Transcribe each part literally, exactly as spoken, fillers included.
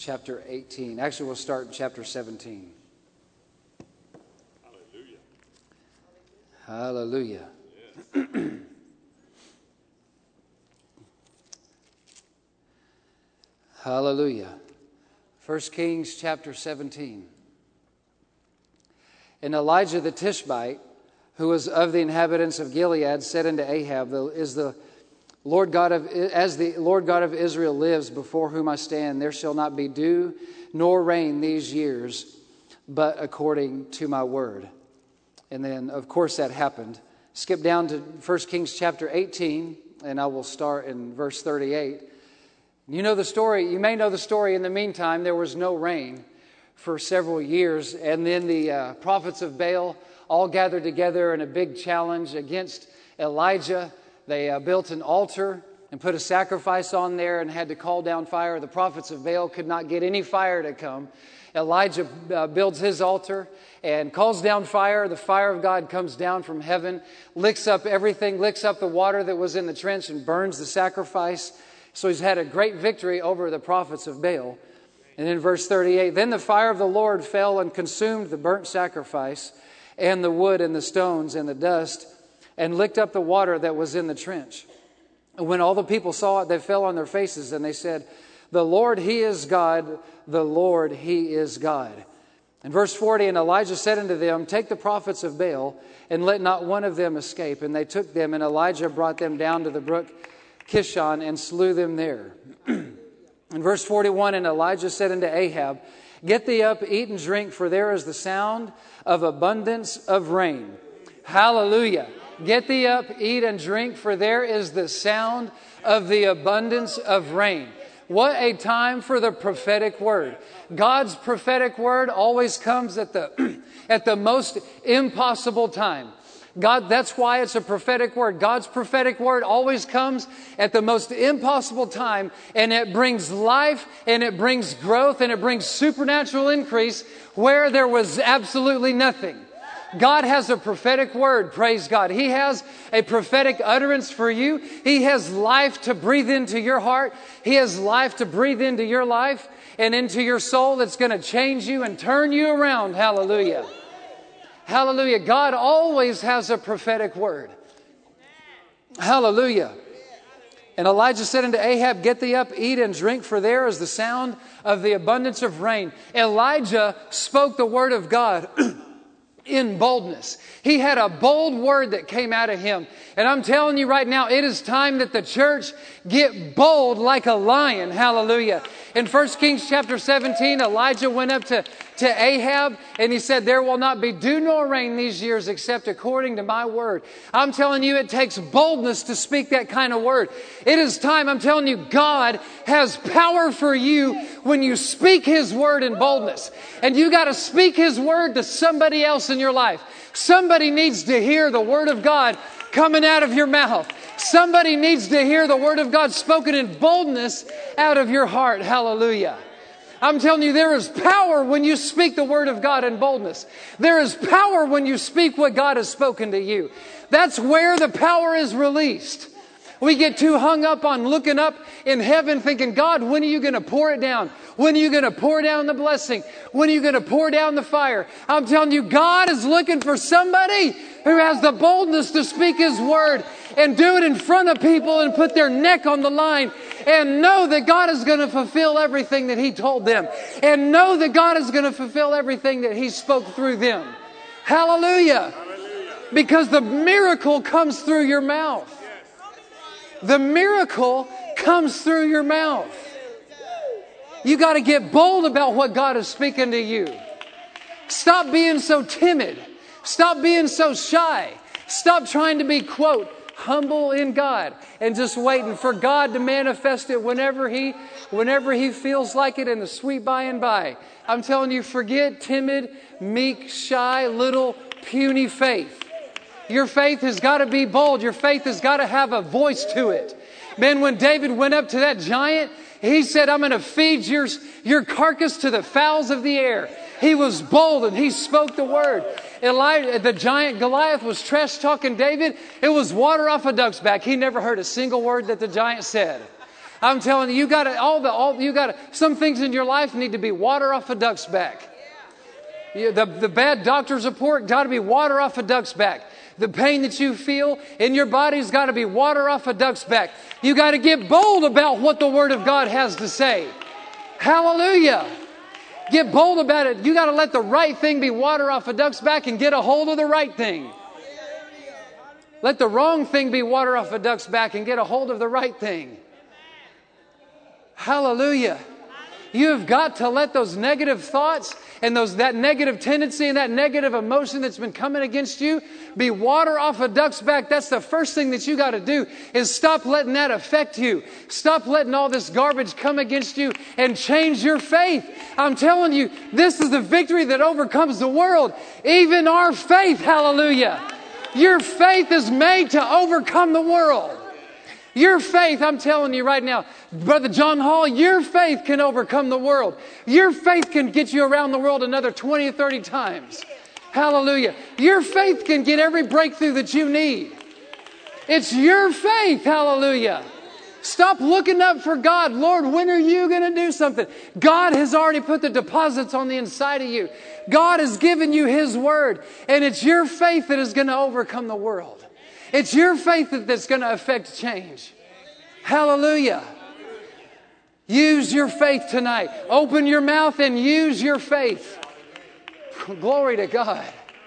chapter eighteen. Actually, we'll start in chapter seventeen. Hallelujah. Hallelujah. Hallelujah. First Kings chapter seventeen. And Elijah the Tishbite, who was of the inhabitants of Gilead, said unto Ahab, "Is the Lord God of as the Lord God of Israel lives, before whom I stand, there shall not be dew nor rain these years, but according to my word." And then, of course, that happened. Skip down to First Kings chapter eighteen, and I will start in verse thirty-eight. You know the story. You may know the story. In the meantime, there was no rain for several years. And then the uh, prophets of Baal all gathered together in a big challenge against Elijah. They uh, built an altar and put a sacrifice on there and had to call down fire. The prophets of Baal could not get any fire to come. Elijah uh, builds his altar and calls down fire. The fire of God comes down from heaven, licks up everything, licks up the water that was in the trench and burns the sacrifice. So he's had a great victory over the prophets of Baal. And in verse thirty-eight, then the fire of the Lord fell and consumed the burnt sacrifice and the wood and the stones and the dust and licked up the water that was in the trench. And when all the people saw it, they fell on their faces and they said, "The Lord, He is God. The Lord, He is God." In verse forty, and Elijah said unto them, "Take the prophets of Baal and let not one of them escape." And they took them, and Elijah brought them down to the brook Kishon and slew them there. In verse forty-one, and Elijah said unto Ahab, "Get thee up, eat and drink, for there is the sound of abundance of rain." Hallelujah. Get thee up, eat and drink, for there is the sound of the abundance of rain. What a time for the prophetic word. God's prophetic word always comes at the at the most impossible time. God, that's why it's a prophetic word. God's prophetic word always comes at the most impossible time, and it brings life, and it brings growth, and it brings supernatural increase where there was absolutely nothing. God has a prophetic word, praise God. He has a prophetic utterance for you. He has life to breathe into your heart. He has life to breathe into your life and into your soul that's going to change you and turn you around. Hallelujah. Hallelujah. God always has a prophetic word. Hallelujah. And Elijah said unto Ahab, "Get thee up, eat and drink, for there is the sound of the abundance of rain." Elijah spoke the word of God in boldness. He had a bold word that came out of him. And I'm telling you right now, it is time that the church get bold like a lion. Hallelujah. In First Kings chapter seventeen, Elijah went up to, to Ahab and he said, "There will not be dew nor rain these years except according to my word." I'm telling you, it takes boldness to speak that kind of word. It is time. I'm telling you, God has power for you when you speak His word in boldness. And you got to speak His word to somebody else in your life. Somebody needs to hear the word of God coming out of your mouth. Somebody needs to hear the word of God spoken in boldness out of your heart. Hallelujah. I'm telling you, there is power when you speak the word of God in boldness. There is power when you speak what God has spoken to you. That's where the power is released. We get too hung up on looking up in heaven thinking, "God, when are you going to pour it down? When are you going to pour down the blessing? When are you going to pour down the fire?" I'm telling you, God is looking for somebody who has the boldness to speak His word and do it in front of people and put their neck on the line and know that God is going to fulfill everything that He told them and know that God is going to fulfill everything that He spoke through them. Hallelujah. Hallelujah. Because the miracle comes through your mouth. The miracle comes through your mouth. You got to get bold about what God is speaking to you. Stop being so timid. Stop being so shy. Stop trying to be, quote, humble in God and just waiting for God to manifest it whenever He, whenever He feels like it in the sweet by and by. I'm telling you, forget timid, meek, shy, little, puny faith. Your faith has got to be bold. Your faith has got to have a voice to it. Man, when David went up to that giant, he said, "I'm going to feed your, your carcass to the fowls of the air." He was bold and he spoke the word. Elijah, the giant Goliath was trash talking David. It was water off a duck's back. He never heard a single word that the giant said. I'm telling you, you got to, all the, all, you got to, some things in your life need to be water off a duck's back. You, the, the bad doctor's report got to be water off a duck's back. The pain that you feel in your body's got to be water off a duck's back. You got to get bold about what the Word of God has to say. Hallelujah. Get bold about it. You got to let the right thing be water off a duck's back and get a hold of the right thing. Let the wrong thing be water off a duck's back and get a hold of the right thing. Hallelujah. You have got to let those negative thoughts and those that negative tendency and that negative emotion that's been coming against you be water off a duck's back. That's the first thing that you got to do, is stop letting that affect you. Stop letting all this garbage come against you and change your faith. I'm telling you, this is the victory that overcomes the world. Even our faith, hallelujah. Your faith is made to overcome the world. Your faith, I'm telling you right now, Brother John Hall, your faith can overcome the world. Your faith can get you around the world another twenty or thirty times. Hallelujah. Your faith can get every breakthrough that you need. It's your faith. Hallelujah. Stop looking up for God. Lord, when are you going to do something? God has already put the deposits on the inside of you. God has given you His Word. And it's your faith that is going to overcome the world. It's your faith that's going to affect change. Hallelujah. Use your faith tonight. Open your mouth and use your faith. Glory to God.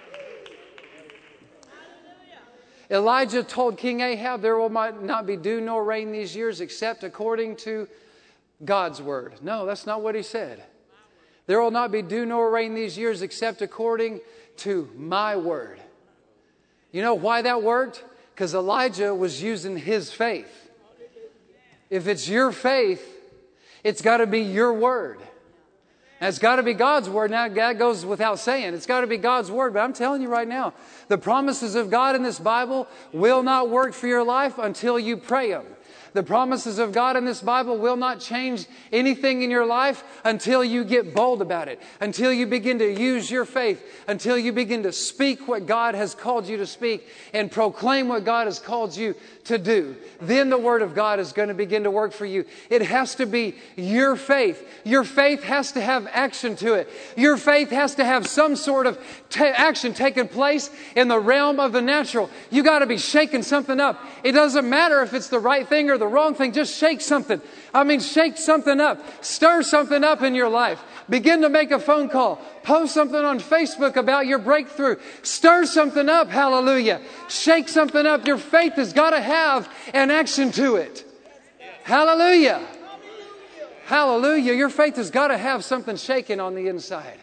Elijah told King Ahab, there will not be dew nor rain these years except according to God's word. No, that's not what he said. There will not be dew nor rain these years except according to my word. You know why that worked? Because Elijah was using his faith. If it's your faith, it's got to be your word. And it's got to be God's word. Now, that goes without saying. It's got to be God's word. But I'm telling you right now, the promises of God in this Bible will not work for your life until you pray them. The promises of God in this Bible will not change anything in your life until you get bold about it, until you begin to use your faith, until you begin to speak what God has called you to speak and proclaim what God has called you to do. Then the Word of God is going to begin to work for you. It has to be your faith. Your faith has to have action to it. Your faith has to have some sort of ta- action taking place in the realm of the natural. You got to be shaking something up. It doesn't matter if it's the right thing or the wrong thing. Just shake something. I mean, shake something up. Stir something up in your life. Begin to make a phone call. Post something on Facebook about your breakthrough. Stir something up. Hallelujah. Shake something up. Your faith has got to have an action to it. Hallelujah. Hallelujah. Your faith has got to have something shaking on the inside.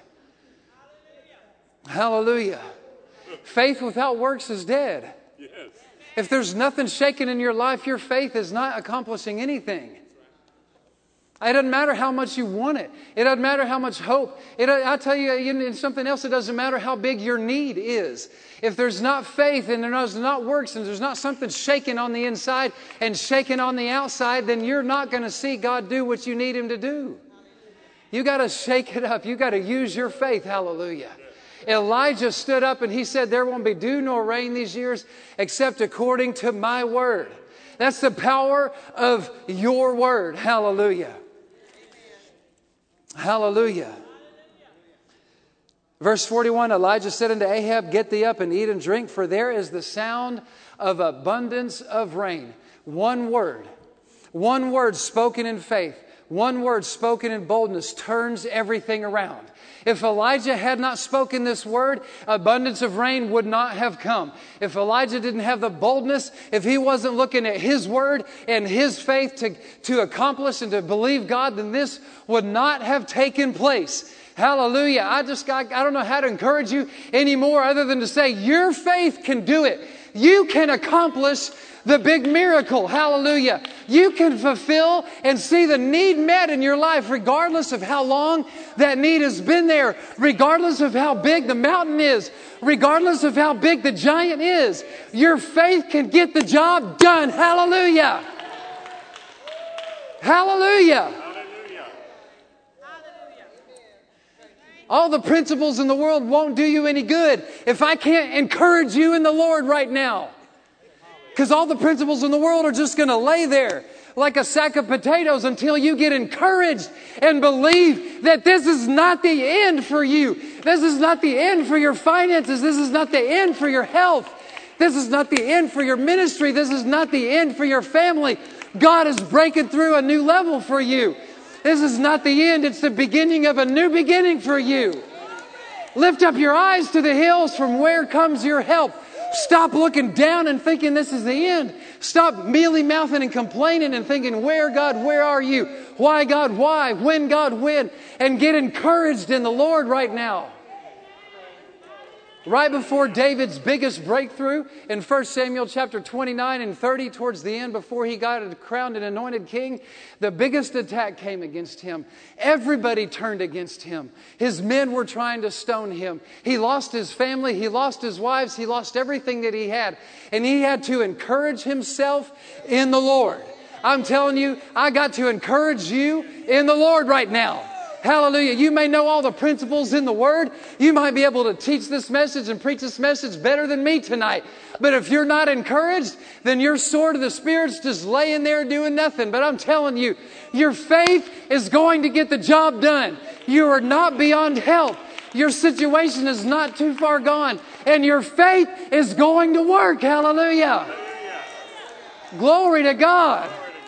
Hallelujah. Faith without works is dead. If there's nothing shaking in your life, your faith is not accomplishing anything. It doesn't matter how much you want it. It doesn't matter how much hope. It, I tell you, in something else, it doesn't matter how big your need is. If there's not faith and there's not works and there's not something shaking on the inside and shaking on the outside, then you're not going to see God do what you need Him to do. You got to shake it up. You got to use your faith. Hallelujah. Elijah stood up and he said, there won't be dew nor rain these years except according to my word. That's the power of your word. Hallelujah. Hallelujah. Verse forty-one, Elijah said unto Ahab, get thee up and eat and drink, for there is the sound of abundance of rain. One word, one word spoken in faith, one word spoken in boldness turns everything around. If Elijah had not spoken this word, abundance of rain would not have come. If Elijah didn't have the boldness, if he wasn't looking at his word and his faith to, to accomplish and to believe God, then this would not have taken place. Hallelujah. I just got, I don't know how to encourage you anymore other than to say your faith can do it. You can accomplish the big miracle. Hallelujah. You can fulfill and see the need met in your life regardless of how long that need has been there, regardless of how big the mountain is, regardless of how big the giant is. Your faith can get the job done. Hallelujah. Hallelujah. All the principles in the world won't do you any good if I can't encourage you in the Lord right now. Because all the principles in the world are just going to lay there. like a sack of potatoes until you get encouraged and believe that this is not the end for you. This is not the end for your finances. This is not the end for your health. This is not the end for your ministry. This is not the end for your family. God is breaking through a new level for you. This is not the end. It's the beginning of a new beginning for you. Lift up your eyes to the hills. From where comes your help? Stop looking down and thinking this is the end. Stop mealy-mouthing and complaining and thinking, where, God, where are you? Why, God, why? When, God, when? And get encouraged in the Lord right now. Right before David's biggest breakthrough in First Samuel chapter twenty-nine and thirty, towards the end, before he got crowned and anointed king, the biggest attack came against him. Everybody turned against him. His men were trying to stone him. He lost his family. He lost his wives. He lost everything that he had. And he had to encourage himself in the Lord. I'm telling you, I got to encourage you in the Lord right now. Hallelujah. You may know all the principles in the Word. You might be able to teach this message and preach this message better than me tonight. But if you're not encouraged, then your sword of the Spirit's just laying there doing nothing. But I'm telling you, your faith is going to get the job done. You are not beyond help. Your situation is not too far gone. And your faith is going to work. Hallelujah. Glory to God.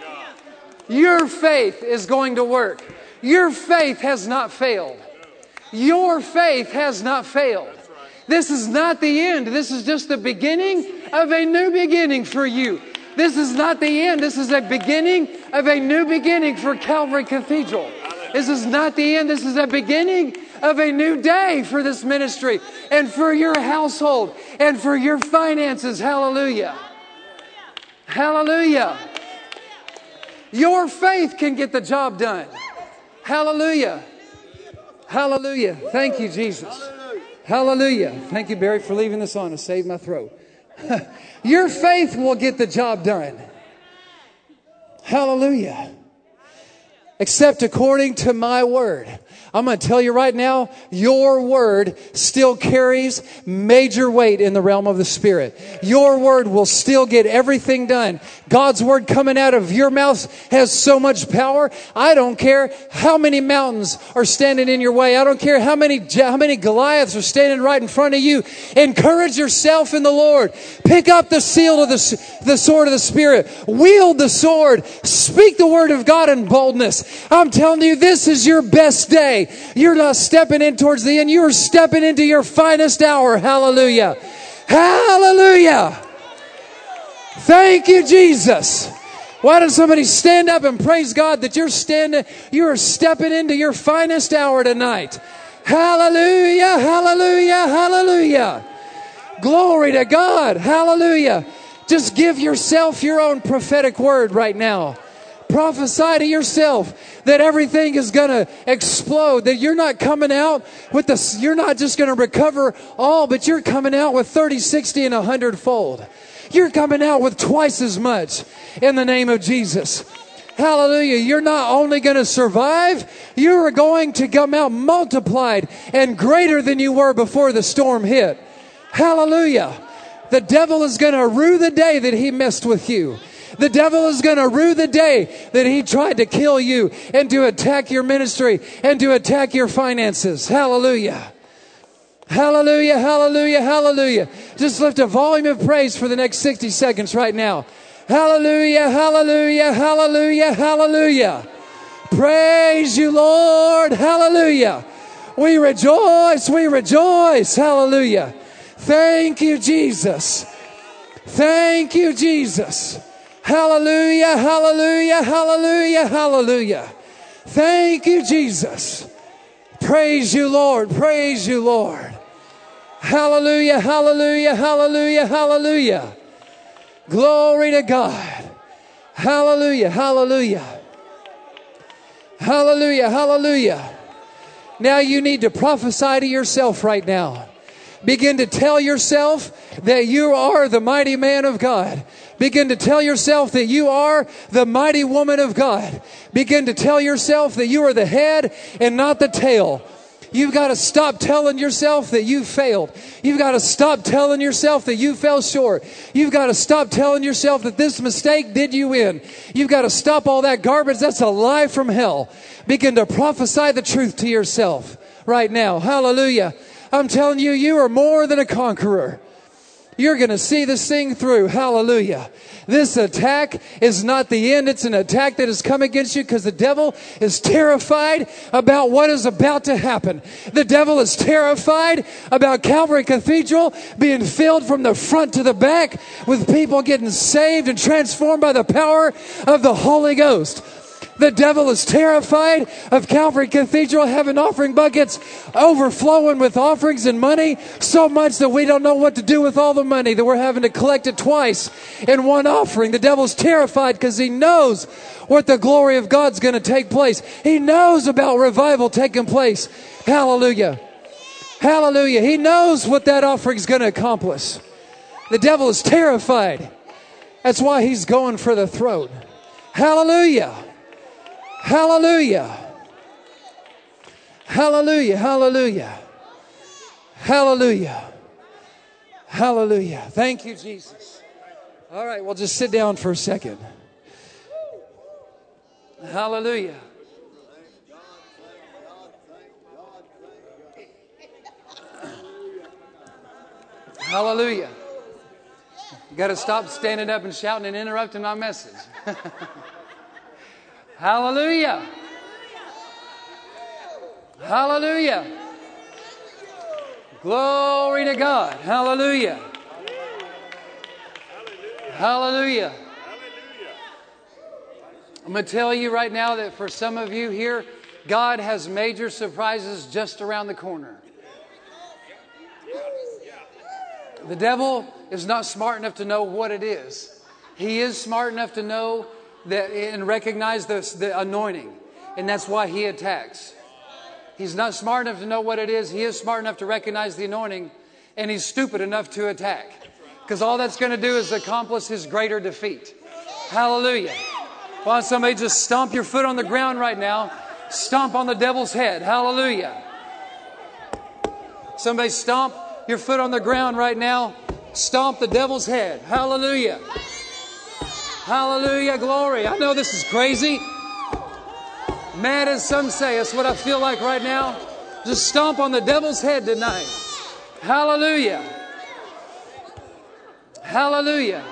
Your faith is going to work. Your faith has not failed. Your faith has not failed. This is not the end. This is just the beginning of a new beginning for you. This is not the end. This is a beginning of a new beginning for Calvary Cathedral. This is not the end. This is a beginning of a new day for this ministry and for your household and for your finances. Hallelujah. Hallelujah. Your faith can get the job done. Hallelujah. Hallelujah. Thank you, Jesus. Hallelujah. Thank you, Barry, for leaving this on to save my throat. Your faith will get the job done. Hallelujah. Except according to my word. I'm going to tell you right now, your word still carries major weight in the realm of the Spirit. Your word will still get everything done. God's word coming out of your mouth has so much power. I don't care how many mountains are standing in your way. I don't care how many, how many Goliaths are standing right in front of you. Encourage yourself in the Lord. Pick up the seal of the, the sword of the Spirit. Wield the sword. Speak the word of God in boldness. I'm telling you, this is your best day. You're not stepping in towards the end. You're stepping into your finest hour. Hallelujah. Hallelujah. Thank you, Jesus. Why don't somebody stand up and praise God that you're standing, you're stepping into your finest hour tonight. Hallelujah. Hallelujah. Hallelujah. Glory to God. Hallelujah. Just give yourself your own prophetic word right now. Prophesy to yourself that everything is going to explode, that you're not coming out with the, you're not just going to recover all, but you're coming out with thirty, sixty, and a hundred fold. You're coming out with twice as much in the name of Jesus. Hallelujah. You're not only going to survive, you're going to come out multiplied and greater than you were before the storm hit. Hallelujah. The devil is going to rue the day that he messed with you. The devil is going to rue the day that he tried to kill you and to attack your ministry and to attack your finances. Hallelujah. Hallelujah, hallelujah, hallelujah. Just lift a volume of praise for the next sixty seconds right now. Hallelujah, hallelujah, hallelujah, hallelujah. Praise you, Lord. Hallelujah. We rejoice, we rejoice. Hallelujah. Thank you, Jesus. Thank you, Jesus. Hallelujah, hallelujah, hallelujah, hallelujah. Thank you, Jesus. Praise you, Lord. Praise you, Lord. Hallelujah, hallelujah, hallelujah, hallelujah. Glory to God. Hallelujah, hallelujah. Hallelujah, hallelujah. Now you need to prophesy to yourself right now. Begin to tell yourself that you are the mighty man of God. Begin to tell yourself that you are the mighty woman of God. Begin to tell yourself that you are the head and not the tail. You've got to stop telling yourself that you failed. You've got to stop telling yourself that you fell short. You've got to stop telling yourself that this mistake did you in. You've got to stop all that garbage. That's a lie from hell. Begin to prophesy the truth to yourself right now. Hallelujah. I'm telling you, you are more than a conqueror. You're going to see this thing through. Hallelujah. This attack is not the end. It's an attack that has come against you because the devil is terrified about what is about to happen. The devil is terrified about Calvary Cathedral being filled from the front to the back with people getting saved and transformed by the power of the Holy Ghost. The devil is terrified of Calvary Cathedral having offering buckets overflowing with offerings and money so much that we don't know what to do with all the money, that we're having to collect it twice in one offering. The devil's terrified because he knows what the glory of God's going to take place. He knows about revival taking place. Hallelujah. Hallelujah. He knows what that offering's going to accomplish. The devil is terrified. That's why he's going for the throat. Hallelujah. Hallelujah. Hallelujah. Hallelujah. Hallelujah. Hallelujah. Thank you, Jesus. All right, well, just sit down for a second. Hallelujah. Hallelujah. You got to stop standing up and shouting and interrupting my message. Hallelujah. Hallelujah. Glory to God. Hallelujah. Hallelujah. I'm going to tell you right now that for some of you here, God has major surprises just around the corner. The devil is not smart enough to know what it is. He is smart enough to know that and recognize the, the anointing. And that's why he attacks. He's not smart enough to know what it is. He is smart enough to recognize the anointing. And he's stupid enough to attack. Because all that's going to do is accomplish his greater defeat. Hallelujah. Why don't somebody just stomp your foot on the ground right now? Stomp on the devil's head. Hallelujah. Somebody stomp your foot on the ground right now. Stomp the devil's head. Hallelujah. Hallelujah. Glory. I know this is crazy. Mad as some say. That's what I feel like right now. Just stomp on the devil's head tonight. Hallelujah. Hallelujah.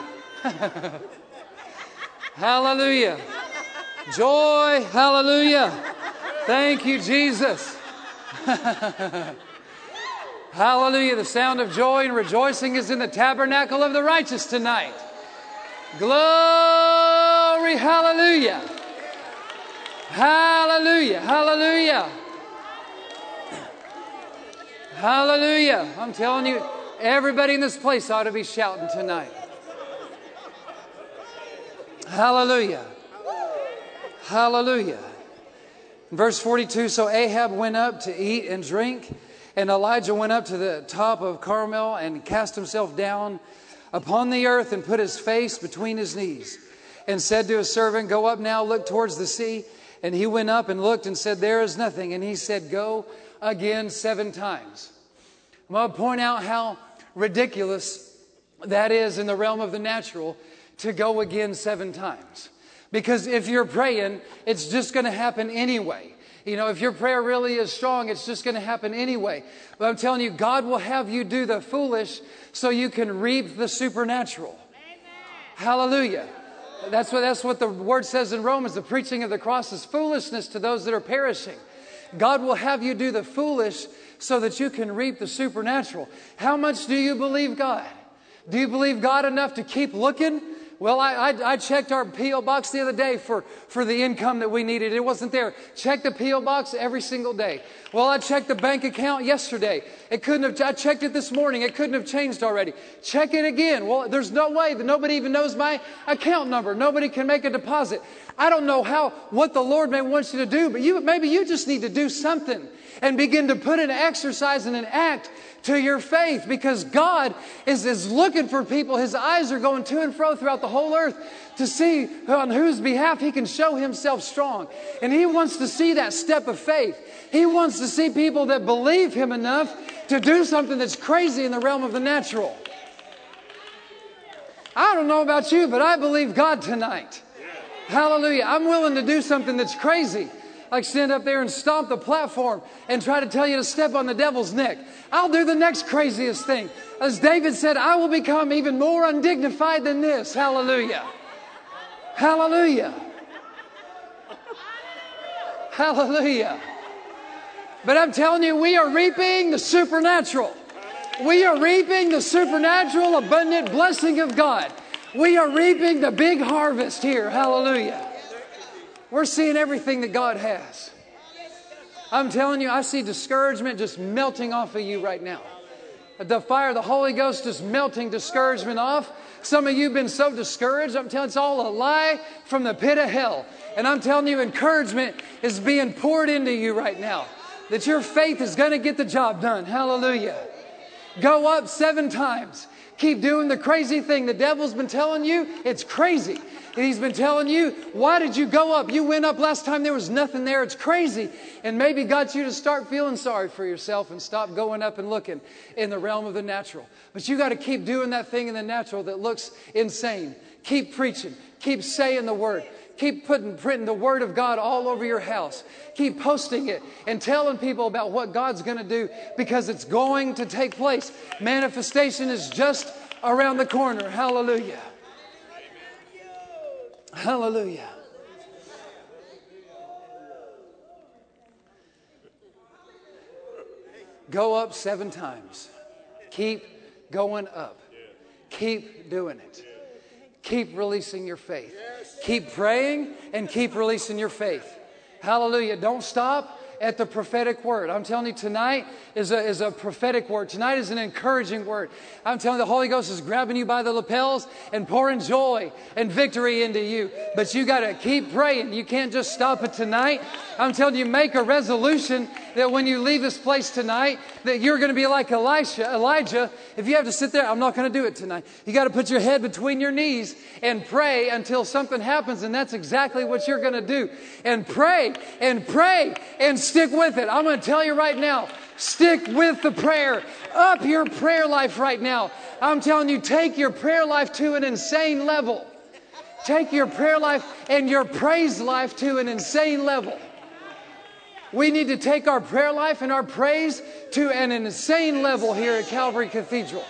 Hallelujah. Joy. Hallelujah. Thank you, Jesus. Hallelujah. The sound of joy and rejoicing is in the tabernacle of the righteous tonight. Glory. Hallelujah. Hallelujah. Hallelujah. Hallelujah. I'm telling you, everybody in this place ought to be shouting tonight. Hallelujah. Hallelujah. Verse forty-two, so Ahab went up to eat and drink, and Elijah went up to the top of Carmel and cast himself down upon the earth and put his face between his knees and said to his servant, go up now, look towards the sea. And he went up and looked and said, there is nothing. And he said, go again seven times. I'm going to point out how ridiculous that is in the realm of the natural to go again seven times. Because if you're praying, it's just going to happen anyway. You know, if your prayer really is strong, it's just going to happen anyway. But I'm telling you, God will have you do the foolish so you can reap the supernatural. Amen. Hallelujah. That's what, that's what the word says in Romans. The preaching of the cross is foolishness to those that are perishing. God will have you do the foolish so that you can reap the supernatural. How much do you believe God? Do you believe God enough to keep looking? Well, I, I, I checked our P O box the other day for, for the income that we needed. It wasn't there. Check the P O box every single day. Well, I checked the bank account yesterday. It couldn't have, I checked it this morning. It couldn't have changed already. Check it again. Well, there's no way that nobody even knows my account number. Nobody can make a deposit. I don't know how, what the Lord may want you to do, but you, maybe you just need to do something and begin to put an exercise and an act to your faith, because God is, is looking for people. His eyes are going to and fro throughout the whole earth to see on whose behalf He can show Himself strong. And He wants to see that step of faith. He wants to see people that believe Him enough to do something that's crazy in the realm of the natural. I don't know about you, but I believe God tonight. Hallelujah. I'm willing to do something that's crazy. Like stand up there and stomp the platform and try to tell you to step on the devil's neck. I'll do the next craziest thing. As David said, I will become even more undignified than this. Hallelujah. Hallelujah. Hallelujah. But I'm telling you, we are reaping the supernatural. We are reaping the supernatural, abundant blessing of God. We are reaping the big harvest here. Hallelujah. We're seeing everything that God has. I'm telling you, I see discouragement just melting off of you right now. The fire of the Holy Ghost is melting discouragement off. Some of you have been so discouraged. I'm telling you, it's all a lie from the pit of hell. And I'm telling you, encouragement is being poured into you right now. That your faith is going to get the job done. Hallelujah. Go up seven times. Keep doing the crazy thing. The devil's been telling you it's crazy. And he's been telling you, why did you go up? You went up last time. There was nothing there. It's crazy. And maybe got you to start feeling sorry for yourself and stop going up and looking in the realm of the natural. But you got to keep doing that thing in the natural that looks insane. Keep preaching. Keep saying the word. Keep putting, printing the Word of God all over your house. Keep posting it and telling people about what God's going to do, because it's going to take place. Manifestation is just around the corner. Hallelujah. Hallelujah. Go up seven times. Keep going up. Keep doing it. Keep releasing your faith. Keep praying and keep releasing your faith. Hallelujah. Don't stop at the prophetic word. I'm telling you, tonight is a, is a prophetic word. Tonight is an encouraging word. I'm telling you, the Holy Ghost is grabbing you by the lapels and pouring joy and victory into you. But you got to keep praying. You can't just stop it tonight. I'm telling you, make a resolution that when you leave this place tonight, that you're going to be like Elisha, Elijah. If you have to sit there, I'm not going to do it tonight. You got to put your head between your knees and pray until something happens. And that's exactly what you're going to do. And pray and pray and stick with it. I'm going to tell you right now, stick with the prayer. Up your prayer life right now. I'm telling you, take your prayer life to an insane level. Take your prayer life and your praise life to an insane level. We need to take our prayer life and our praise to an insane level here at Calvary Cathedral.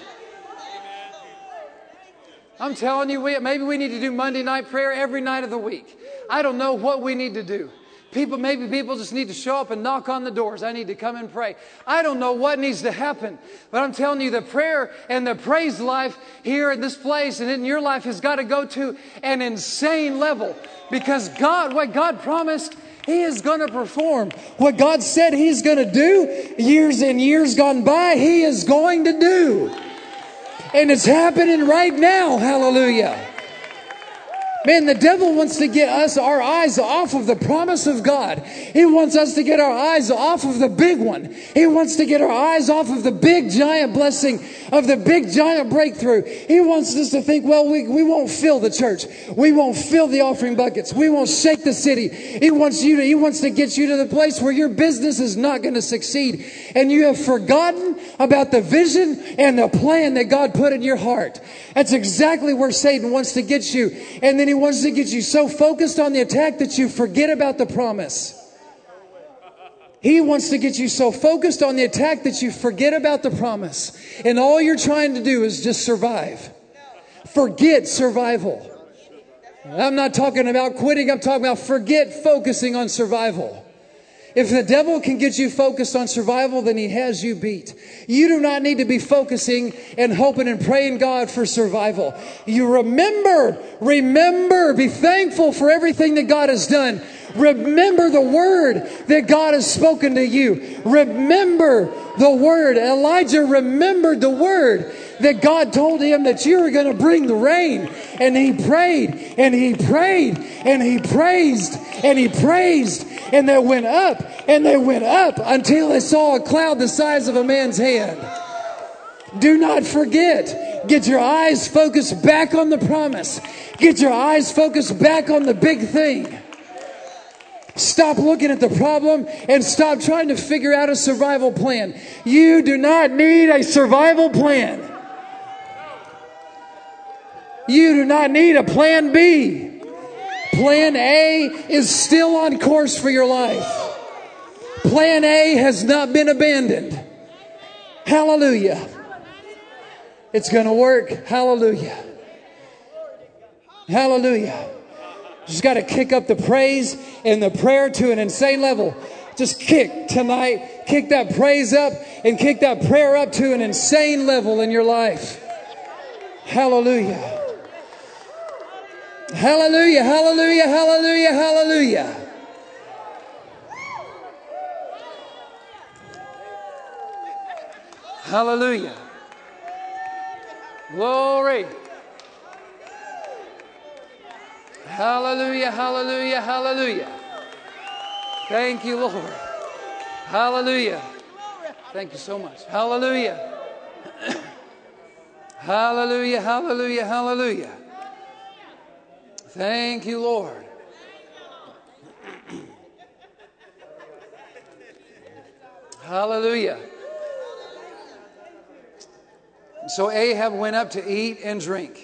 I'm telling you, we, maybe we need to do Monday night prayer every night of the week. I don't know what we need to do. People, maybe people just need to show up and knock on the doors. I need to come and pray. I don't know what needs to happen. But I'm telling you, the prayer and the praise life here in this place and in your life has got to go to an insane level. Because God, what God promised, He is going to perform. What God said He's going to do years and years gone by, He is going to do. And it's happening right now. Hallelujah. Man, the devil wants to get us, our eyes off of the promise of God. He wants us to get our eyes off of the big one. He wants to get our eyes off of the big giant blessing, of the big giant breakthrough. He wants us to think, well, we, we won't fill the church. We won't fill the offering buckets. We won't shake the city. He wants you to, he wants to get you to the place where your business is not going to succeed. And you have forgotten about the vision and the plan that God put in your heart. That's exactly where Satan wants to get you. And then he wants to get you so focused on the attack that you forget about the promise. He wants to get you so focused on the attack that you forget about the promise. And all you're trying to do is just survive. Forget survival. I'm not talking about quitting. I'm talking about forget focusing on survival. If the devil can get you focused on survival, then he has you beat. You do not need to be focusing and hoping and praying God for survival. You remember, remember, be thankful for everything that God has done. Remember the word that God has spoken to you. Remember the word. Elijah remembered the word that God told him that you were going to bring the rain. And he prayed and he prayed and he praised and he praised. And they went up and they went up until they saw a cloud the size of a man's hand. Do not forget. Get your eyes focused back on the promise. Get your eyes focused back on the big thing. Stop looking at the problem and stop trying to figure out a survival plan. You do not need a survival plan. You do not need a plan B. Plan A is still on course for your life. Plan A has not been abandoned. Hallelujah. It's going to work. Hallelujah. Hallelujah. Just got to kick up the praise and the prayer to an insane level. Just kick tonight. Kick that praise up and kick that prayer up to an insane level in your life. Hallelujah. Hallelujah, hallelujah, hallelujah, hallelujah. Hallelujah. Glory. Hallelujah, hallelujah, hallelujah. Thank you, Lord. Hallelujah. Thank you so much. Hallelujah. Hallelujah, hallelujah, hallelujah. Thank you, Lord. Hallelujah. So Ahab went up to eat and drink.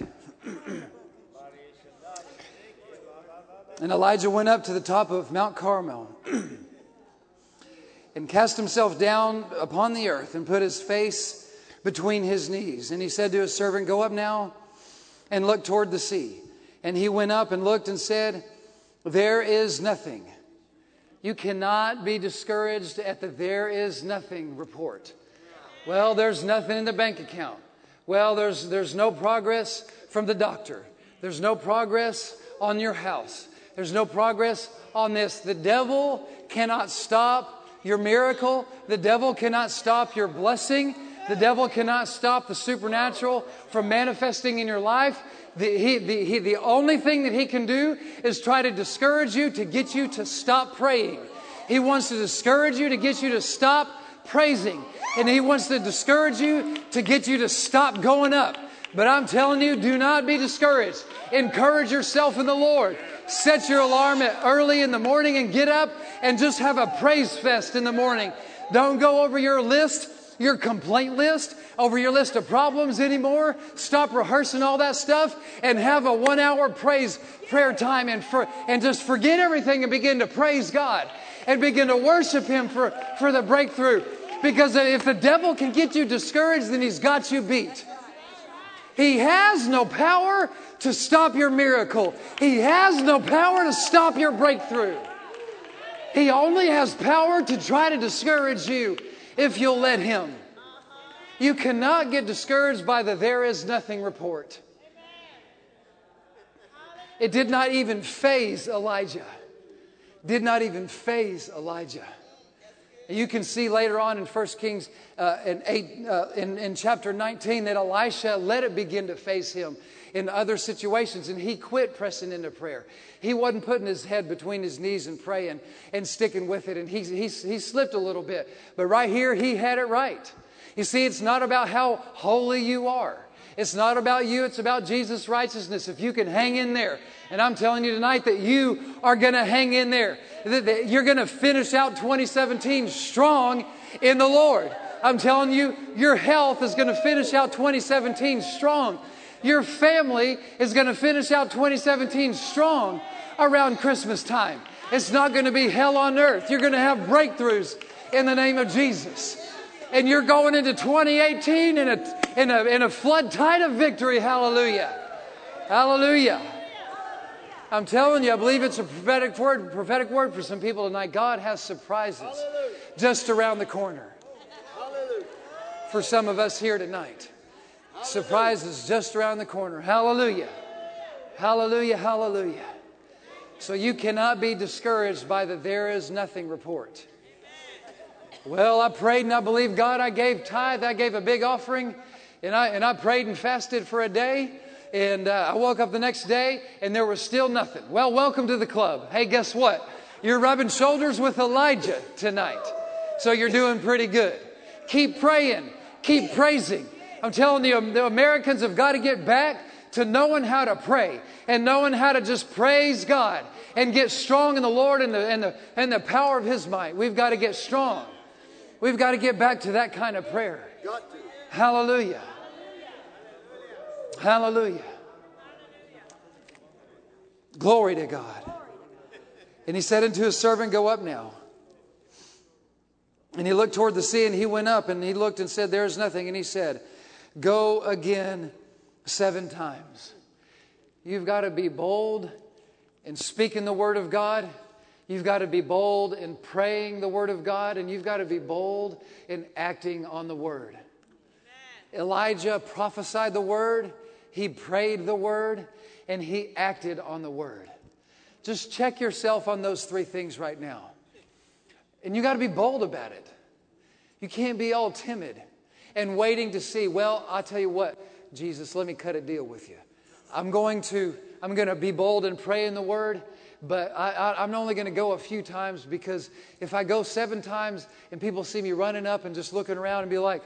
And Elijah went up to the top of Mount Carmel and cast himself down upon the earth and put his face between his knees. And he said to his servant, "Go up now and look toward the sea." And he went up and looked and said, "There is nothing." You cannot be discouraged at the "there is nothing" report. Well, there's nothing in the bank account. Well, there's there's no progress from the doctor. There's no progress on your house. There's no progress on this. The devil cannot stop your miracle. The devil cannot stop your blessing. The devil cannot stop the supernatural from manifesting in your life. The, he, the, he, the only thing that he can do is try to discourage you, to get you to stop praying. He wants to discourage you, to get you to stop praising. And he wants to discourage you, to get you to stop going up. But I'm telling you, do not be discouraged. Encourage yourself in the Lord. Set your alarm at early in the morning and get up and just have a praise fest in the morning. Don't go over your list, your complaint list, over your list of problems anymore. Stop rehearsing all that stuff and have a one hour praise prayer time and for, and just forget everything and begin to praise God and begin to worship Him for, for the breakthrough. Because if the devil can get you discouraged, then he's got you beat. He has no power to stop your miracle. He has no power to stop your breakthrough. He only has power to try to discourage you if you'll let him. You cannot get discouraged by the "there is nothing" report. It did not even faze Elijah. Did not even faze Elijah. You can see later on in First Kings uh, in, eight, uh, in, in chapter nineteen that Elisha let it begin to face him in other situations, and he quit pressing into prayer. He wasn't putting his head between his knees and praying and sticking with it, and he, he, he slipped a little bit. But right here, he had it right. You see, it's not about how holy you are. It's not about you. It's about Jesus' righteousness. If you can hang in there. And I'm telling you tonight that you are going to hang in there. That you're going to finish out twenty seventeen strong in the Lord. I'm telling you, your health is going to finish out twenty seventeen strong. Your family is going to finish out twenty seventeen strong around Christmas time. It's not going to be hell on earth. You're going to have breakthroughs in the name of Jesus. And you're going into twenty eighteen in a, in a, in a flood tide of victory. Hallelujah. Hallelujah. I'm telling you, I believe it's a prophetic word, prophetic word for some people tonight. God has surprises Hallelujah. Just around the corner. Hallelujah. For some of us here tonight. Hallelujah. Surprises just around the corner. Hallelujah. Hallelujah. Hallelujah. So you cannot be discouraged by the "there is nothing" report. Well, I prayed and I believed God. I gave tithe. I gave a big offering. And I, and I prayed and fasted for a day. And uh, I woke up the next day and there was still nothing. Well, welcome to the club. Hey, guess what? You're rubbing shoulders with Elijah tonight. So you're doing pretty good. Keep praying. Keep praising. I'm telling you, the Americans have got to get back to knowing how to pray and knowing how to just praise God and get strong in the Lord and the, and the, and the power of His might. We've got to get strong. We've got to get back to that kind of prayer. Hallelujah. Hallelujah. Glory to God. And He said unto His servant, go up now. And he looked toward the sea and he went up and he looked and said, there is nothing. And he said, go again seven times. You've got to be bold in speaking the word of God. You've got to be bold in praying the word of God. And you've got to be bold in acting on the word. Elijah prophesied the word. He prayed the word. And he acted on the word. Just check yourself on those three things right now. And you got to be bold about it. You can't be all timid and waiting to see, well, I'll tell you what, Jesus, let me cut a deal with you. I'm going to, I'm going to be bold and pray in the word, but I, I, I'm only going to go a few times because if I go seven times and people see me running up and just looking around and be like,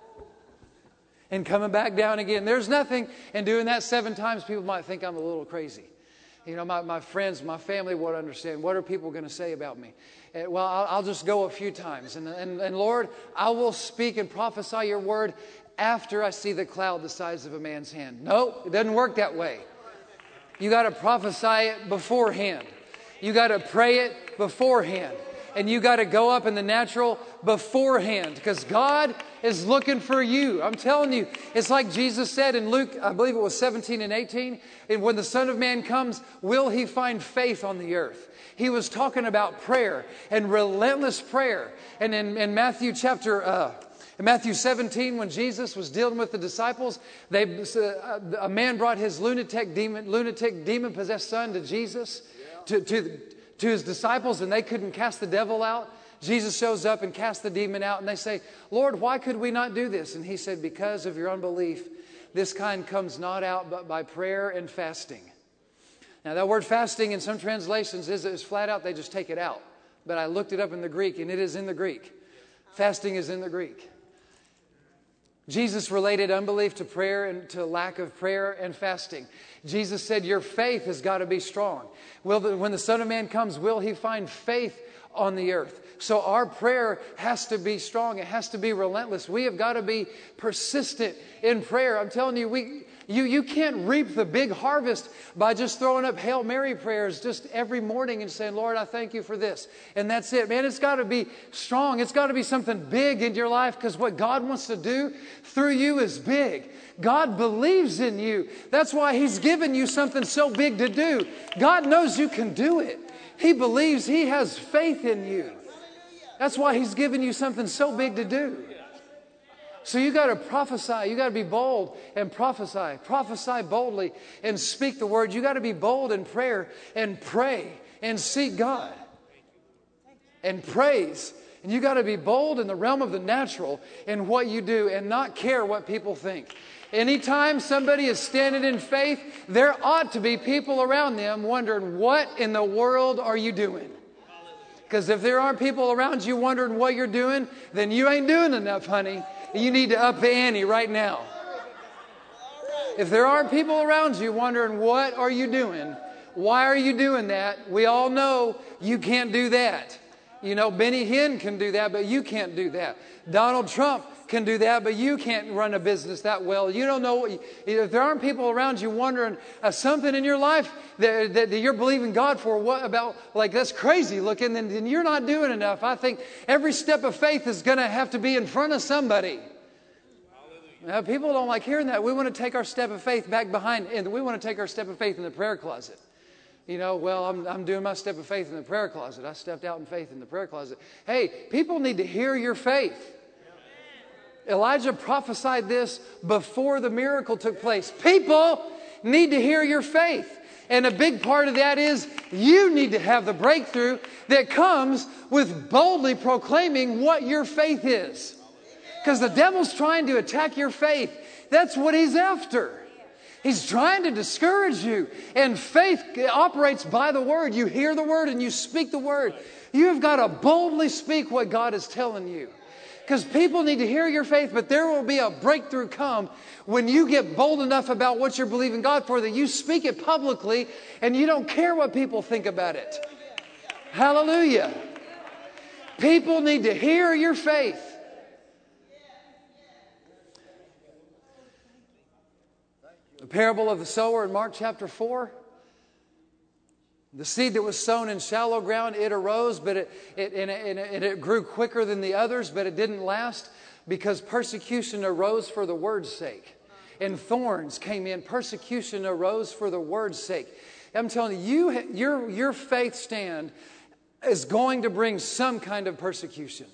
and coming back down again, there's nothing. And doing that seven times, people might think I'm a little crazy. You know, my, my friends, my family won't understand. What are people going to say about me? Uh, well, I'll, I'll just go a few times. And, and, and Lord, I will speak and prophesy your word after I see the cloud the size of a man's hand. No, it doesn't work that way. You got to prophesy it beforehand. You got to pray it beforehand. And you got to go up in the natural beforehand because God is looking for you. I'm telling you, it's like Jesus said in Luke, I believe it was seventeen and eighteen. And when the Son of Man comes, will he find faith on the earth? He was talking about prayer and relentless prayer. And in, in Matthew chapter, uh, in Matthew seventeen, when Jesus was dealing with the disciples, they, uh, a man brought his lunatic demon, lunatic demon-possessed son to Jesus, to, to to his disciples, and they couldn't cast the devil out. Jesus shows up and casts the demon out, and they say, Lord, why could we not do this? And he said, because of your unbelief, this kind comes not out but by prayer and fasting. Now, that word fasting in some translations is, is flat out, they just take it out. But I looked it up in the Greek, and it is in the Greek. Fasting is in the Greek. Jesus related unbelief to prayer and to lack of prayer and fasting. Jesus said, your faith has got to be strong. Will the, when the Son of Man comes, will he find faith on the earth? So our prayer has to be strong. It has to be relentless. We have got to be persistent in prayer. I'm telling you, we you you can't reap the big harvest by just throwing up Hail Mary prayers just every morning and saying, Lord, I thank you for this. And that's it. Man, it's got to be strong. It's got to be something big in your life because what God wants to do through you is big. God believes in you. That's why he's given you something so big to do. God knows you can do it. He believes, he has faith in you. That's why he's given you something so big to do. So you got to prophesy. You got to be bold and prophesy. Prophesy boldly and speak the word. You got to be bold in prayer and pray and seek God and praise. And you got to be bold in the realm of the natural in what you do and not care what people think. Anytime somebody is standing in faith, there ought to be people around them wondering, what in the world are you doing? Because if there aren't people around you wondering what you're doing, then you ain't doing enough, honey. You need to up the ante right now. If there aren't people around you wondering, what are you doing? Why are you doing that? We all know you can't do that. You know, Benny Hinn can do that, but you can't do that. Donald Trump can do that, but you can't run a business that well. You don't know what you, if there aren't people around you wondering uh, something in your life that, that, that you're believing God for, what about, like, that's crazy looking, then, then you're not doing enough. I think every step of faith is going to have to be in front of somebody. Now, people don't like hearing that. We want to take our step of faith back behind, and we want to take our step of faith in the prayer closet. You know, well, I'm, I'm doing my step of faith in the prayer closet. I stepped out in faith in the prayer closet. Hey, people need to hear your faith. Elijah prophesied this before the miracle took place. People need to hear your faith. And a big part of that is you need to have the breakthrough that comes with boldly proclaiming what your faith is. Because the devil's trying to attack your faith. That's what he's after. He's trying to discourage you. And faith operates by the word. You hear the word and you speak the word. You have got to boldly speak what God is telling you. Because people need to hear your faith, but there will be a breakthrough come when you get bold enough about what you're believing God for that you speak it publicly and you don't care what people think about it. Hallelujah. People need to hear your faith. The parable of the sower in Mark chapter four. The seed that was sown in shallow ground, it arose, but it, it, and it, and it grew quicker than the others, but it didn't last because persecution arose for the word's sake. And thorns came in. Persecution arose for the word's sake. I'm telling you, you your, your faith stand is going to bring some kind of persecution.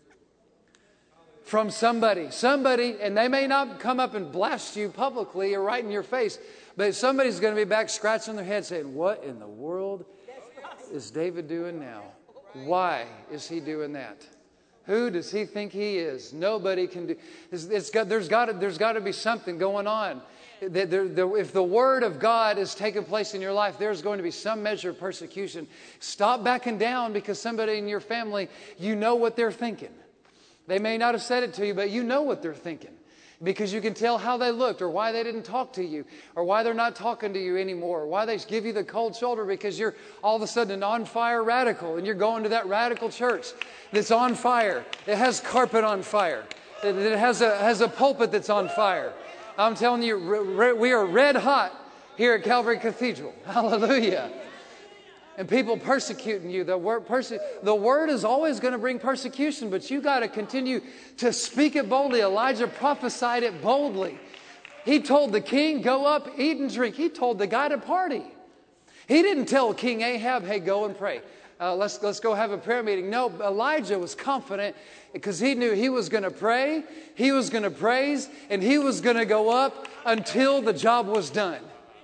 From somebody. Somebody, and they may not come up and blast you publicly or right in your face, but somebody's going to be back scratching their head saying, what in the world is David doing now? Why is he doing that? Who does he think he is? Nobody can do. It's, it's got, there's got to, there's got to be something going on. The, the, the, if the word of God is taking place in your life, there's going to be some measure of persecution. Stop backing down because somebody in your family, you know what they're thinking. They may not have said it to you, but you know what they're thinking. Because you can tell how they looked or why they didn't talk to you or why they're not talking to you anymore or why they give you the cold shoulder because you're all of a sudden an on-fire radical and you're going to that radical church that's on fire. It has carpet on fire. It has a, has a pulpit that's on fire. I'm telling you, we are red hot here at Calvary Cathedral. Hallelujah. And people persecuting you. The word, perse- the word is always going to bring persecution, but you got to continue to speak it boldly. Elijah prophesied it boldly. He told the king, go up, eat and drink. He told the guy to party. He didn't tell King Ahab, hey, go and pray. Uh, let's, let's go have a prayer meeting. No, Elijah was confident because he knew he was going to pray, he was going to praise, and he was going to go up until the job was done.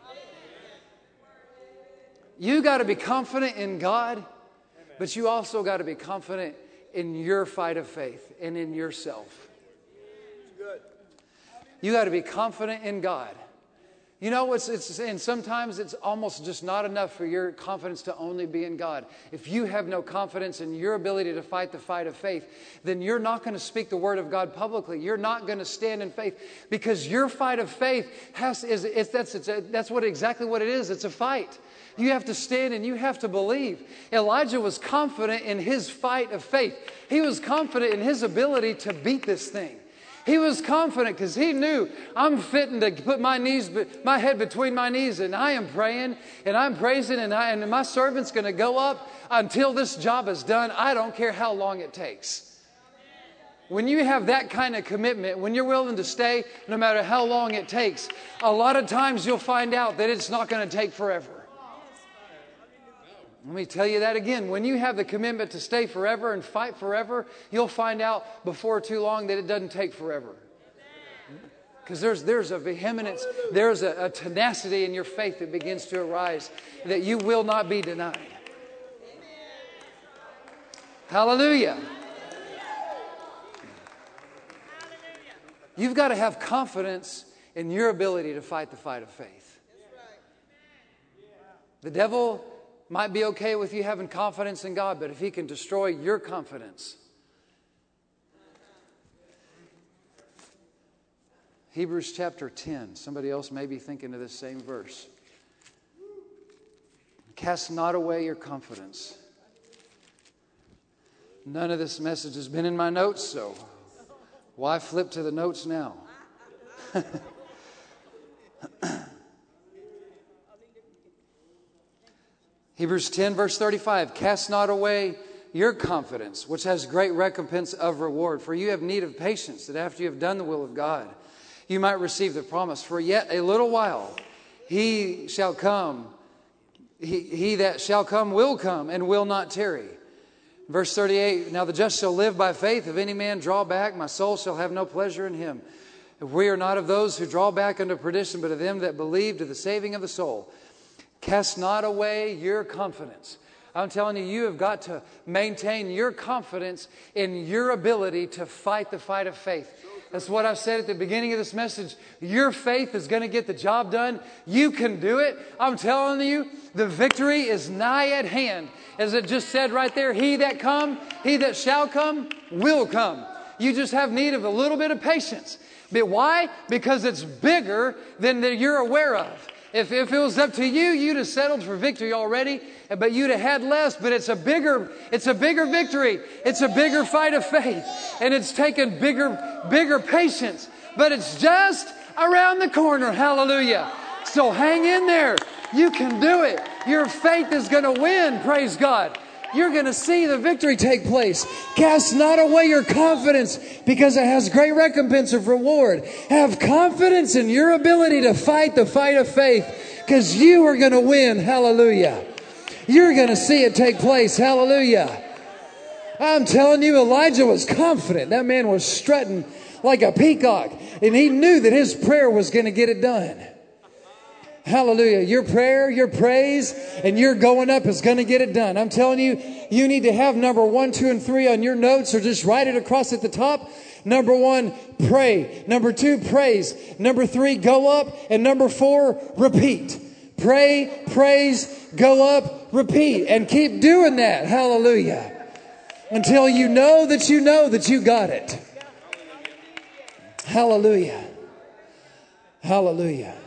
You got to be confident in God, but you also got to be confident in your fight of faith and in yourself. You got to be confident in God. You know, it's, it's, and sometimes it's almost just not enough for your confidence to only be in God. If you have no confidence in your ability to fight the fight of faith, then you're not going to speak the word of God publicly. You're not going to stand in faith because your fight of faith has is it's, that's it's a, that's what exactly what it is. It's a fight. You have to stand and you have to believe. Elijah was confident in his fight of faith. He was confident in his ability to beat this thing. He was confident because he knew I'm fitting to put my knees, my head between my knees, and I am praying and I'm praising, and, I, and my servant's going to go up until this job is done. I don't care how long it takes. When you have that kind of commitment, when you're willing to stay no matter how long it takes, a lot of times you'll find out that it's not going to take forever. Let me tell you that again. When you have the commitment to stay forever and fight forever, you'll find out before too long that it doesn't take forever. Because there's, there's a vehemence, there's a, a tenacity in your faith that begins to arise that you will not be denied. Hallelujah. You've got to have confidence in your ability to fight the fight of faith. The devil might be okay with you having confidence in God, but if he can destroy your confidence. Hebrews chapter ten. Somebody else may be thinking of this same verse. Cast not away your confidence. None of this message has been in my notes, so why flip to the notes now? Hebrews ten, verse thirty-five, cast not away your confidence, which has great recompense of reward. For you have need of patience, that after you have done the will of God, you might receive the promise. For yet a little while, he shall come, he, he that shall come will come, and will not tarry. Verse thirty-eight, now the just shall live by faith. If any man draw back, my soul shall have no pleasure in him. If we are not of those who draw back unto perdition, but of them that believe to the saving of the soul. Cast not away your confidence. I'm telling you, you have got to maintain your confidence in your ability to fight the fight of faith. That's what I've said at the beginning of this message. Your faith is going to get the job done. You can do it. I'm telling you, the victory is nigh at hand. As it just said right there, he that come, he that shall come, will come. You just have need of a little bit of patience. But why? Because it's bigger than that you're aware of. If, if it was up to you, you'd have settled for victory already, but you'd have had less. But it's a bigger, it's a bigger victory. It's a bigger fight of faith. And it's taken bigger, bigger patience. But it's just around the corner. Hallelujah. So hang in there. You can do it. Your faith is going to win. Praise God. You're going to see the victory take place. Cast not away your confidence, because it has great recompense of reward. Have confidence in your ability to fight the fight of faith, because you are going to win. Hallelujah. You're going to see it take place. Hallelujah. I'm telling you, Elijah was confident. That man was strutting like a peacock, and he knew that his prayer was going to get it done. Hallelujah. Your prayer, your praise, and your going up is going to get it done. I'm telling you, you need to have number one, two, and three on your notes, or just write it across at the top. Number one, pray. Number two, praise. Number three, go up. And number four, repeat. Pray, praise, go up, repeat. And keep doing that. Hallelujah. Until you know that you know that you got it. Hallelujah. Hallelujah.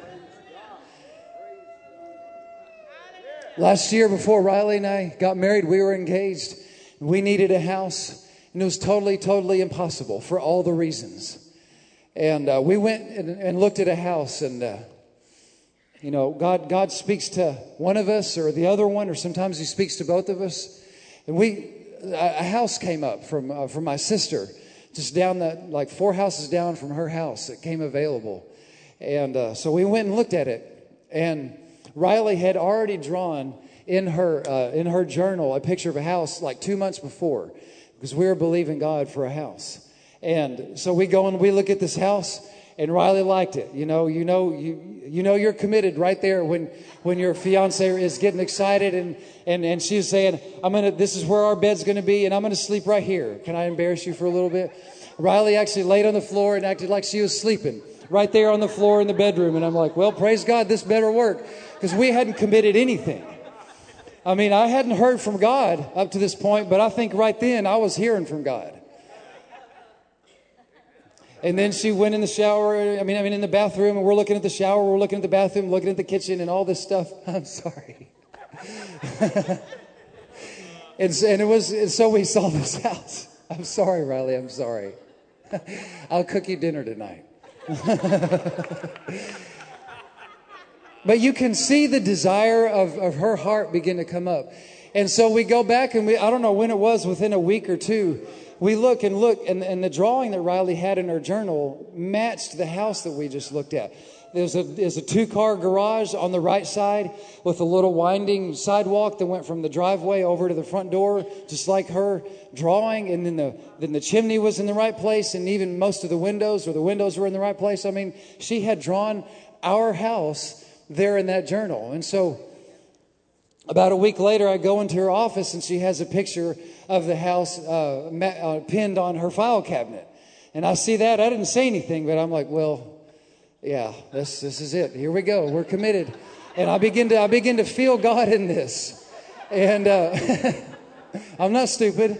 Last year, before Riley and I got married, we were engaged. We needed a house, and it was totally, totally impossible for all the reasons. And uh, we went and, and looked at a house, and uh, you know, God, God speaks to one of us or the other one, or sometimes He speaks to both of us. And we, a house came up from uh, from my sister, just down that, like four houses down from her house. It came available, and uh, so we went and looked at it, and Riley had already drawn in her uh, in her journal a picture of a house like two months before, because we were believing God for a house. And so we go and we look at this house, and Riley liked it. You know, you know, you you know you're committed right there when when your fiance is getting excited, and and and she's saying, "I'm gonna. This is where our bed's gonna be, and I'm gonna sleep right here." Can I embarrass you for a little bit? Riley actually laid on the floor and acted like she was sleeping right there on the floor in the bedroom, and I'm like, "Well, praise God, this better work." Because we hadn't committed anything. I mean, I hadn't heard from God up to this point, but I think right then I was hearing from God. And then she went in the shower, I mean, I mean in the bathroom, and we're looking at the shower, we're looking at the bathroom, looking at the kitchen, and all this stuff. I'm sorry. and, so, and it was, and so we saw this house. I'm sorry, Riley, I'm sorry. I'll cook you dinner tonight. But you can see the desire of, of her heart begin to come up. And so we go back, and we, I don't know when it was, within a week or two, we look and look, and, and the drawing that Riley had in her journal matched the house that we just looked at. There's a, there's a two-car garage on the right side with a little winding sidewalk that went from the driveway over to the front door, just like her drawing. And then the, then the chimney was in the right place, and even most of the windows, or the windows were in the right place. I mean, she had drawn our house there in that journal. And so about a week later, I go into her office, and she has a picture of the house uh, ma- uh, pinned on her file cabinet. And I see that. I didn't say anything, but I'm like, well, yeah, this this is it. Here we go. We're committed. And I begin to I begin to feel God in this. And uh, I'm not stupid.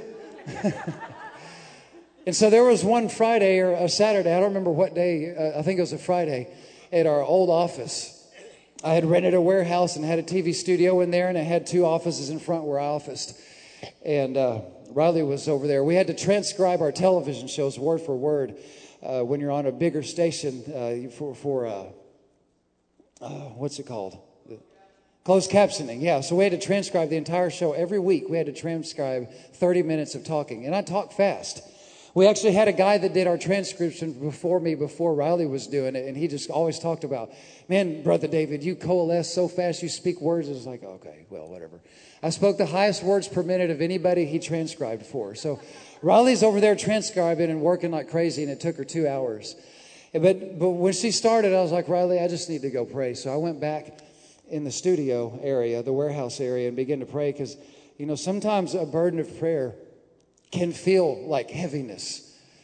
And so there was one Friday or a Saturday, I don't remember what day, uh, I think it was a Friday, at our old office. I had rented a warehouse and had a T V studio in there, and I had two offices in front where I officed. And uh, Riley was over there. We had to transcribe our television shows word for word uh, when you're on a bigger station uh, for, for uh, uh, what's it called? Closed captioning, yeah. So we had to transcribe the entire show. Every week we had to transcribe thirty minutes of talking. And I talk fast. We actually had a guy that did our transcription before me, before Riley was doing it, and he just always talked about, man, Brother David, you coalesce so fast, you speak words. It was like, okay, well, whatever. I spoke the highest words per minute of anybody he transcribed for. So Riley's over there transcribing and working like crazy, and it took her two hours. But, but when she started, I was like, Riley, I just need to go pray. So I went back in the studio area, the warehouse area, and began to pray because, you know, sometimes a burden of prayer can feel like heaviness.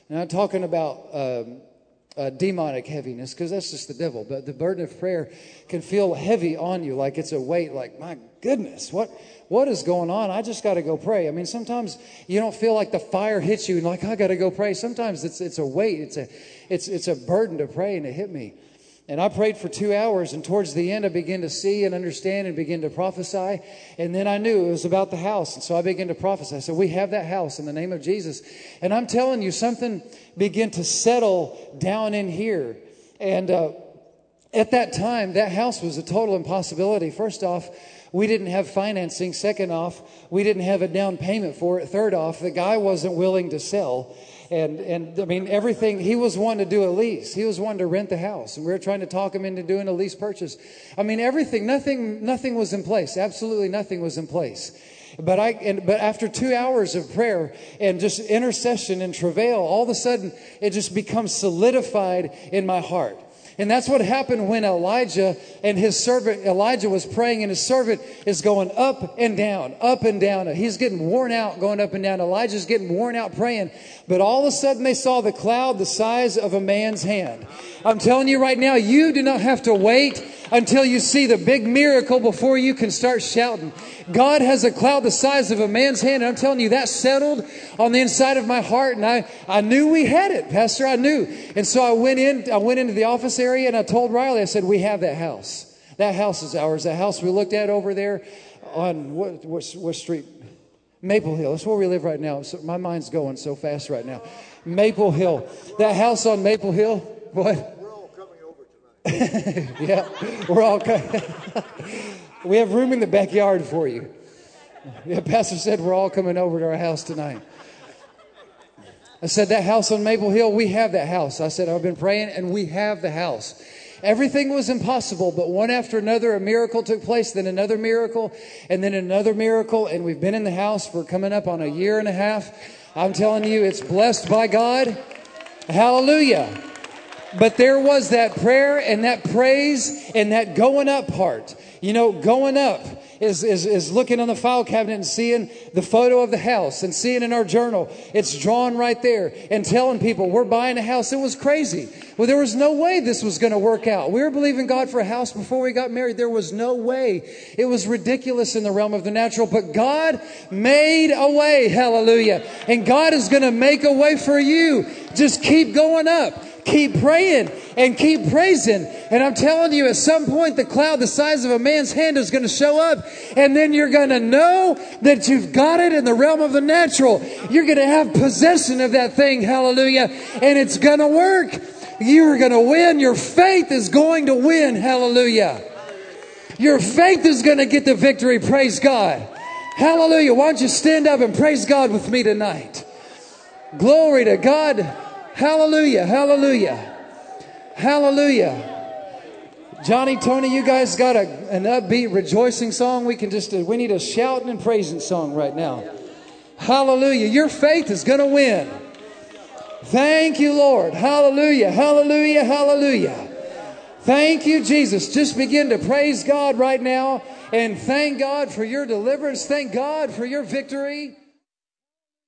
And I'm talking about um, uh, demonic heaviness, because that's just the devil. But the burden of prayer can feel heavy on you, like it's a weight, like, my goodness, what what is going on? I just got to go pray. I mean, sometimes you don't feel like the fire hits you and like, I got to go pray. Sometimes it's it's a weight. It's a it's it's a burden to pray, and it hit me. And I prayed for two hours, and towards the end, I began to see and understand and begin to prophesy. And then I knew it was about the house. And so I began to prophesy. So we have that house in the name of Jesus. And I'm telling you, something began to settle down in here. And uh, at that time, that house was a total impossibility. First off, we didn't have financing. Second off, we didn't have a down payment for it. Third off, the guy wasn't willing to sell. And, and I mean, everything, he was one to do a lease. He was one to rent the house. And we were trying to talk him into doing a lease purchase. I mean, everything, nothing, nothing was in place. Absolutely nothing was in place. But I, and, but after two hours of prayer and just intercession and travail, all of a sudden, it just becomes solidified in my heart. And that's what happened when Elijah and his servant, Elijah was praying, and his servant is going up and down, up and down. He's getting worn out going up and down. Elijah's getting worn out praying. But all of a sudden they saw the cloud the size of a man's hand. I'm telling you right now, you do not have to wait until you see the big miracle before you can start shouting. God has a cloud the size of a man's hand. And I'm telling you, that settled on the inside of my heart. And I, I knew we had it, Pastor. I knew. And so I went in, I went into the office area and I told Riley, I said, we have that house. That house is ours. That house we looked at over there on what, what, what street? Maple Hill. That's where we live right now. So my mind's going so fast right now. Maple Hill. That house on Maple Hill. What? We're all coming over tonight. Yeah, we're all coming. We have room in the backyard for you. Yeah, Pastor said we're all coming over to our house tonight. I said, that house on Maple Hill, we have that house. I said, I've been praying, and we have the house. Everything was impossible, but one after another, a miracle took place, then another miracle, and then another miracle. And we've been in the house for coming up on a year and a half. I'm telling you, it's blessed by God. Hallelujah. But there was that prayer and that praise and that going up part. You know, going up is, is, is looking on the file cabinet and seeing the photo of the house and seeing in our journal. It's drawn right there and telling people we're buying a house. It was crazy. Well, there was no way this was going to work out. We were believing God for a house before we got married. There was no way. It was ridiculous in the realm of the natural. But God made a way. Hallelujah. And God is going to make a way for you. Just keep going up. Keep praying and keep praising. And I'm telling you, at some point, the cloud the size of a man's hand is going to show up. And then you're going to know that you've got it in the realm of the natural. You're going to have possession of that thing. Hallelujah. And it's going to work. You're going to win. Your faith is going to win. Hallelujah. Your faith is going to get the victory. Praise God. Hallelujah. Why don't you stand up and praise God with me tonight? Glory to God. Hallelujah, hallelujah, hallelujah. Johnny, Tony, you guys got a, an upbeat, rejoicing song? We can just, we need a shouting and praising song right now. Hallelujah. Your faith is going to win. Thank you, Lord. Hallelujah, hallelujah, hallelujah. Thank you, Jesus. Just begin to praise God right now and thank God for your deliverance. Thank God for your victory.